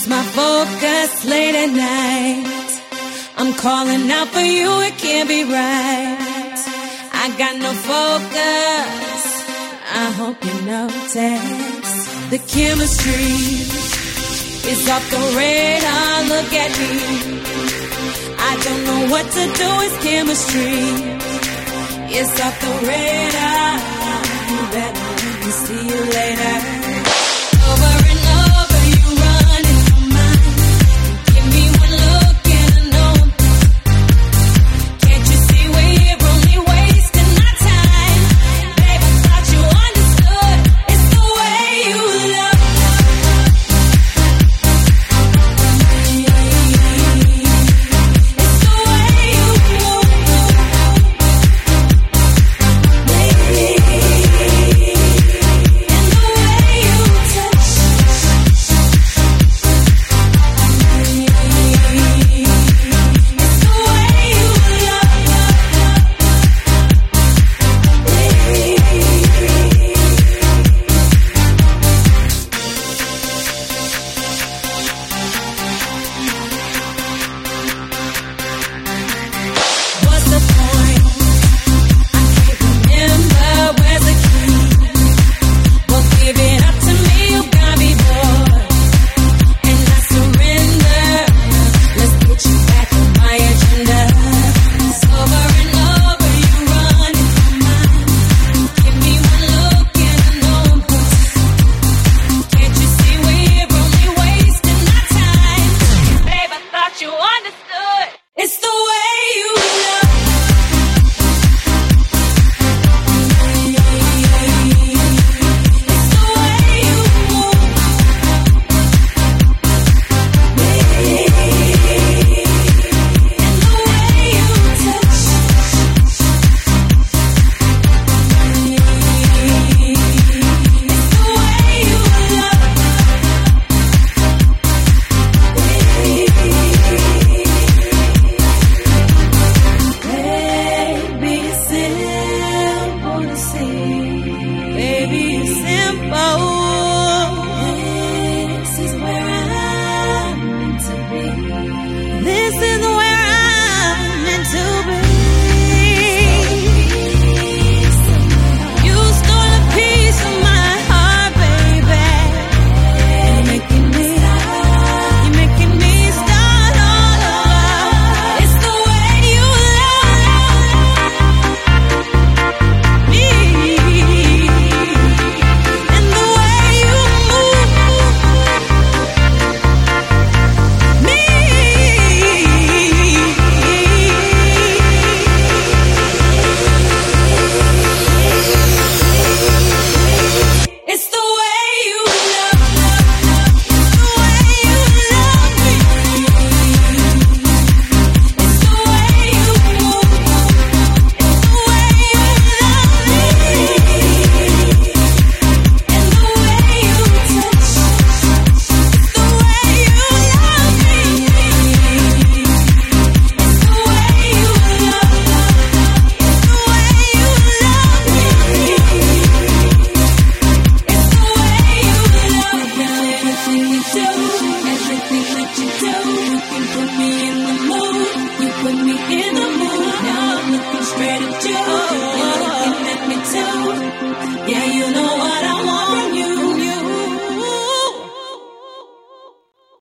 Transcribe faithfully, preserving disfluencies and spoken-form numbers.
lose my focus late at night. I'm calling out for you, it can't be right. I got no focus, I hope you notice. The chemistry is off the radar, look at me. I don't know what to do, it's chemistry. It's off the radar, you better let me see you later. Over and over you run in my mind. Give me one look and I know. Can't you see we're only wasting our time? Babe, I thought you understood. It's the way you look. It's the way you move. And the way you touch. It's the way you love. What's the point? I can't remember where's the key. Well, give it up to me, you got me bored, and I surrender. Let's get you back on my agenda. It's over and over, you run in my mind. Give me one look and I know I'm hooked. Can't you see we're only wasting our time? Babe, I thought you understood. It's the way you look. It's the way you move. And the way you touch. It's the way you love. Baby, it's simple to see. Baby, it's simple. This is where I'm meant to be. This is where I'm meant to be. You stole a piece of my heart, baby. You're making me, you're making me start all over. It's the way you love me, and the way you move me. It's the way you love. It's the way you love me. It's the way you move. It's the way you love me. And the way you touch. It's the way you love me. It's the way you love. It's the way you love me. It's the way you love. Now everything you do, everything that you do, you can put me in the mood. You put me in the mood. Now I'm looking straight at you. You're looking at me too. Yeah, you know